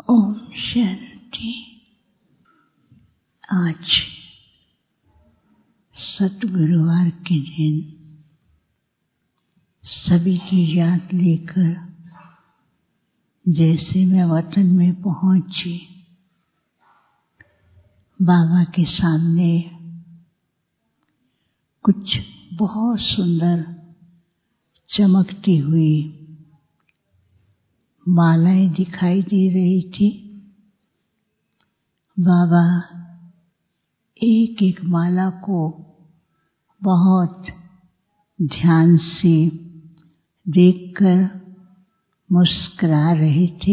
ओम शांति। आज सतगुरुवार के दिन सभी की याद लेकर जैसे मैं वतन में पहुंची, बाबा के सामने कुछ बहुत सुंदर चमकती हुई मालाएं दिखाई दे रही थी। बाबा एक एक माला को बहुत ध्यान से देखकर मुस्कुरा रहे थे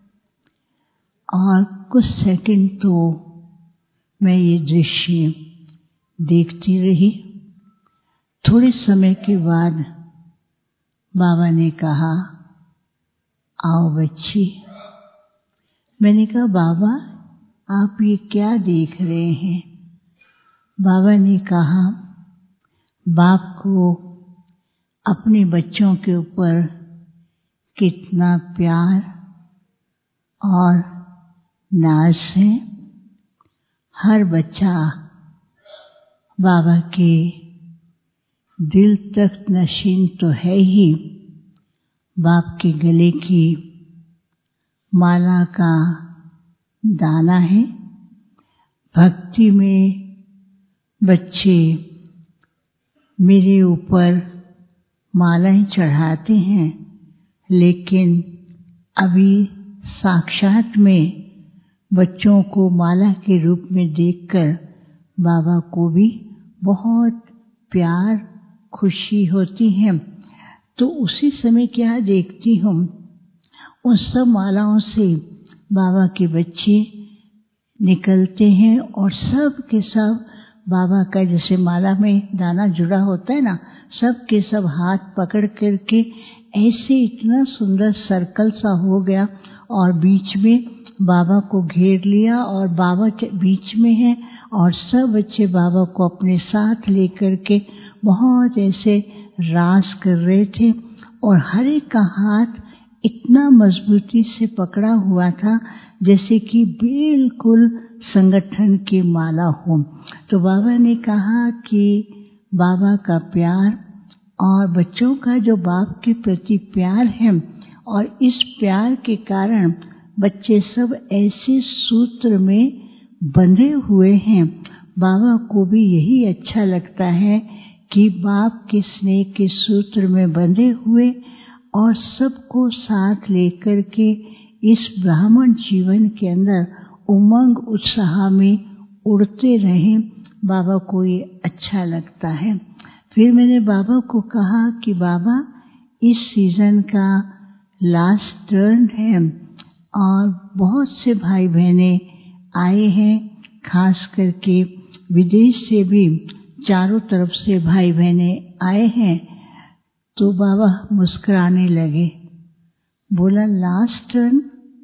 और कुछ सेकंड तो मैं ये दृश्य देखती रही। थोड़े समय के बाद बाबा ने कहा, आओ बच्ची। मैंने कहा, बाबा आप ये क्या देख रहे हैं? बाबा ने कहा, बाप को अपने बच्चों के ऊपर कितना प्यार और नाज है। हर बच्चा बाबा के दिल तक नशीन तो है ही, बाप के गले की माला का दाना है। भक्ति में बच्चे मेरे ऊपर मालाएं चढ़ाते हैं, लेकिन अभी साक्षात में बच्चों को माला के रूप में देखकर बाबा को भी बहुत प्यार खुशी होती है। तो उसी समय क्या देखती हूँ, उन सब मालाओं से बाबा के बच्चे निकलते हैं और सब के सब बाबा का जैसे माला में दाना जुड़ा होता है ना, सब के सब हाथ पकड़ करके ऐसे इतना सुंदर सर्कल सा हो गया और बीच में बाबा को घेर लिया और बाबा के बीच में है और सब बच्चे बाबा को अपने साथ लेकर के बहुत ऐसे रास कर रहे थे और हर एक का हाथ इतना मजबूती से पकड़ा हुआ था जैसे कि बिल्कुल संगठन की माला हो। तो बाबा ने कहा कि बाबा का प्यार और बच्चों का जो बाप के प्रति प्यार है और इस प्यार के कारण बच्चे सब ऐसे सूत्र में बंधे हुए हैं। बाबा को भी यही अच्छा लगता है कि बाप के स्नेह के सूत्र में बंधे हुए और सबको साथ लेकर के इस ब्राह्मण जीवन के अंदर उमंग उत्साह में उड़ते रहें, बाबा को ये अच्छा लगता है। फिर मैंने बाबा को कहा कि बाबा इस सीजन का लास्ट टर्न है और बहुत से भाई बहने आए हैं, खास करके विदेश से भी चारों तरफ से भाई बहने आए हैं। तो बाबा मुस्कुराने लगे, बोला लास्ट टर्न?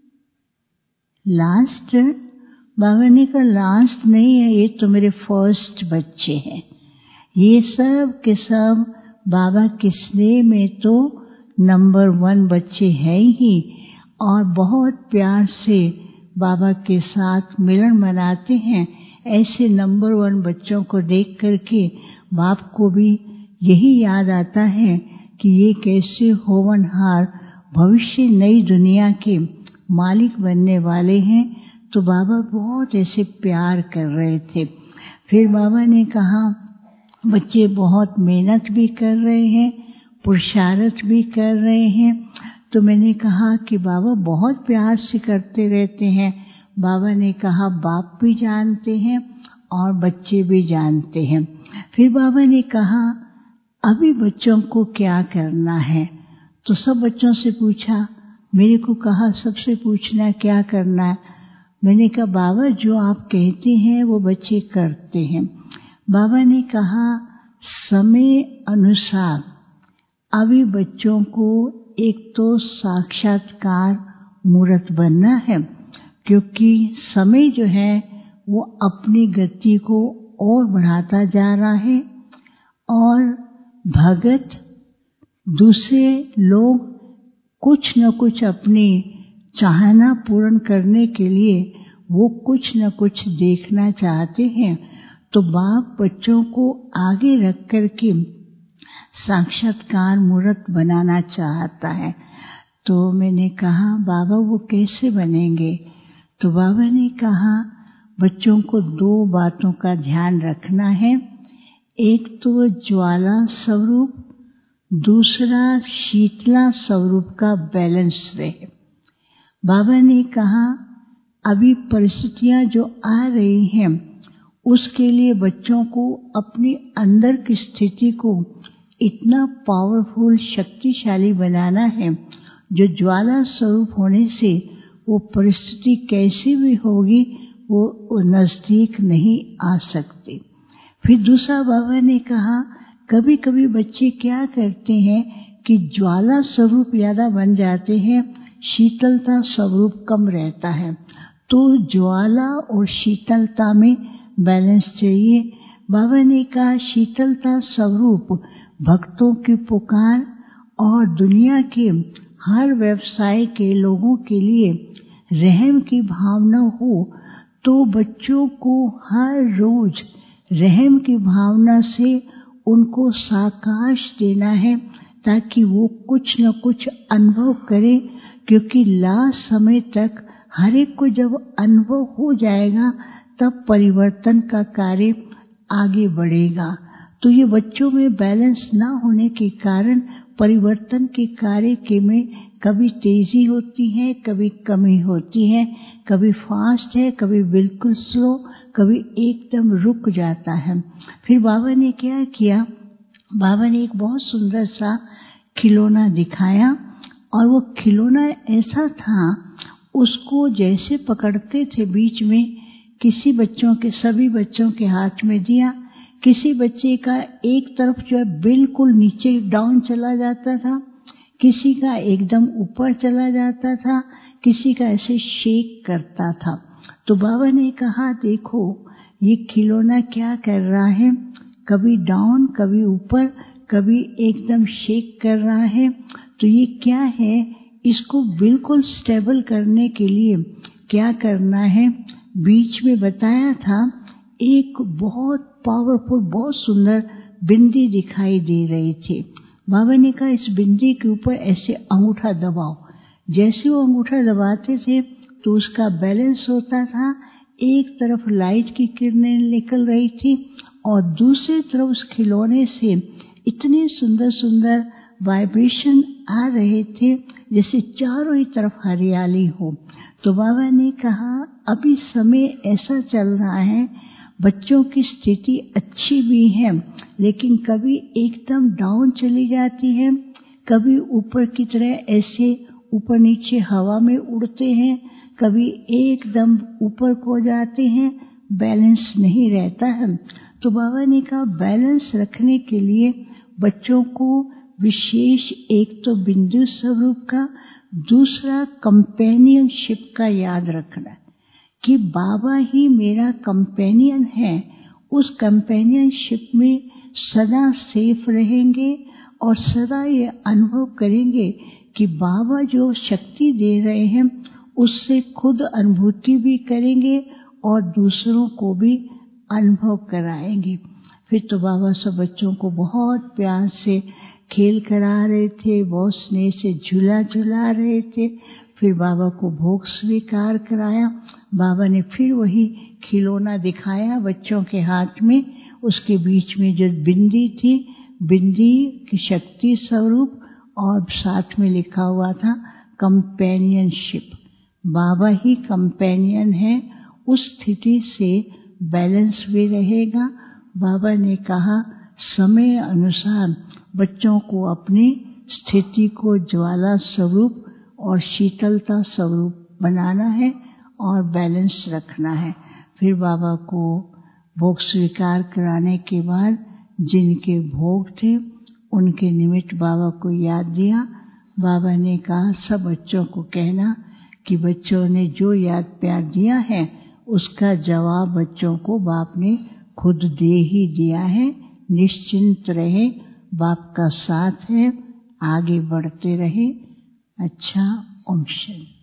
Last turn? बाबा ने कहा लास्ट नहीं है, ये तो मेरे फर्स्ट बच्चे हैं। ये सब के सब बाबा के स्नेह में तो नंबर 1 बच्चे हैं ही और बहुत प्यार से बाबा के साथ मिलन मनाते हैं। ऐसे नंबर 1 बच्चों को देख करके बाप को भी यही याद आता है कि ये कैसे होनहार भविष्य नई दुनिया के मालिक बनने वाले हैं। तो बाबा बहुत ऐसे प्यार कर रहे थे। फिर बाबा ने कहा बच्चे बहुत मेहनत भी कर रहे हैं, पुरुषार्थ भी कर रहे हैं। तो मैंने कहा कि बाबा बहुत प्यार से करते रहते हैं। बाबा ने कहा बाप भी जानते हैं और बच्चे भी जानते हैं। फिर बाबा ने कहा अभी बच्चों को क्या करना है? तो सब बच्चों से पूछा। मेरे को कहा सबसे पूछना क्या करना है? मैंने कहा बाबा जो आप कहते हैं वो बच्चे करते हैं। बाबा ने कहा समय अनुसार अभी बच्चों को एक तो साक्षात्कार मूर्त बनना है, क्योंकि समय जो है वो अपनी गति को और बढ़ाता जा रहा है और भगत दूसरे लोग कुछ न कुछ अपनी चाहना पूर्ण करने के लिए वो कुछ न कुछ देखना चाहते हैं, तो बाप बच्चों को आगे रख कर के साक्षात्कार मूर्त बनाना चाहता है। तो मैंने कहा बाबा वो कैसे बनेंगे? तो बाबा ने कहा बच्चों को 2 बातों का ध्यान रखना है। एक तो ज्वाला स्वरूप, दूसरा शीतला स्वरूप का बैलेंस रहे। बाबा ने कहा अभी परिस्थितियां जो आ रही हैं उसके लिए बच्चों को अपने अंदर की स्थिति को इतना पावरफुल शक्तिशाली बनाना है, जो ज्वाला स्वरूप होने से वो परिस्थिति कैसी भी होगी वो नजदीक नहीं आ सकती। फिर दूसरा बाबा ने कहा कभी कभी बच्चे क्या करते हैं कि ज्वाला स्वरूप ज्यादा बन जाते हैं, शीतलता स्वरूप कम रहता है। तो ज्वाला और शीतलता में बैलेंस चाहिए। बाबा ने कहा शीतलता स्वरूप भक्तों की पुकार और दुनिया के हर व्यवसाय के लोगों के लिए रहम की भावना हो, तो बच्चों को हर रोज रहम की भावना से उनको साकाश देना है, ताकि वो कुछ न कुछ अनुभव करें, क्योंकि लास्ट समय तक हर एक को जब अनुभव हो जाएगा तब परिवर्तन का कार्य आगे बढ़ेगा। तो ये बच्चों में बैलेंस ना होने के कारण परिवर्तन के कार्य के में कभी तेजी होती है, कभी कमी होती है, कभी फास्ट है, कभी बिल्कुल स्लो, कभी एकदम रुक जाता है। फिर बाबा ने क्या किया, बाबा ने एक बहुत सुंदर सा खिलौना दिखाया और वो खिलौना ऐसा था, उसको जैसे पकड़ते थे बीच में किसी बच्चों के सभी बच्चों के हाथ में दिया, किसी बच्चे का एक तरफ जो है बिल्कुल नीचे डाउन चला जाता था, किसी का एकदम ऊपर चला जाता था, किसी का ऐसे शेक करता था। तो बाबा ने कहा देखो ये खिलौना क्या कर रहा है, कभी डाउन कभी ऊपर कभी एकदम शेक कर रहा है। तो ये क्या है, इसको बिल्कुल स्टेबल करने के लिए क्या करना है। बीच में बताया था एक बहुत पावरफुल बहुत सुंदर बिंदी दिखाई दे रही थी। बाबा ने कहा इस बिंदी के ऊपर ऐसे अंगूठा दबाओ। जैसे वो अंगूठा दबाते थे तो उसका बैलेंस होता था, एक तरफ लाइट की किरणें निकल रही थी और दूसरी तरफ उस खिलौने से इतने सुंदर सुंदर वाइब्रेशन आ रहे थे जैसे चारों ही तरफ हरियाली हो। तो बाबा ने कहा अभी समय ऐसा चल रहा है, बच्चों की स्थिति अच्छी भी है लेकिन कभी एकदम डाउन चली जाती है, कभी ऊपर की तरह ऐसे ऊपर नीचे हवा में उड़ते हैं, कभी एकदम ऊपर को जाते हैं, बैलेंस नहीं रहता है। तो बाबा ने कहा बैलेंस रखने के लिए बच्चों को विशेष एक तो बिंदु स्वरूप का, दूसरा कंपेनियनशिप का याद रखना है कि बाबा ही मेरा कंपेनियन है। उस कंपेनियनशिप में सदा सेफ रहेंगे और सदा ये अनुभव करेंगे कि बाबा जो शक्ति दे रहे हैं उससे खुद अनुभूति भी करेंगे और दूसरों को भी अनुभव कराएंगे। फिर तो बाबा सब बच्चों को बहुत प्यार से खेल करा रहे थे, बहुत स्नेह से झूला झुला रहे थे। फिर बाबा को भोग स्वीकार कराया। बाबा ने फिर वही खिलौना दिखाया बच्चों के हाथ में, उसके बीच में जो बिंदी थी, बिंदी की शक्ति स्वरूप और साथ में लिखा हुआ था कंपेनियनशिप। बाबा ही कंपेनियन है, उस स्थिति से बैलेंस भी रहेगा। बाबा ने कहा समय अनुसार बच्चों को अपनी स्थिति को ज्वाला स्वरूप और शीतलता स्वरूप बनाना है और बैलेंस रखना है। फिर बाबा को भोग स्वीकार कराने के बाद जिनके भोग थे उनके निमित्त बाबा को याद दिया। बाबा ने कहा सब बच्चों को कहना कि बच्चों ने जो याद प्यार दिया है उसका जवाब बच्चों को बाप ने खुद दे ही दिया है। निश्चिंत रहे, बाप का साथ है, आगे बढ़ते रहे। अच्छा, ओम शांति।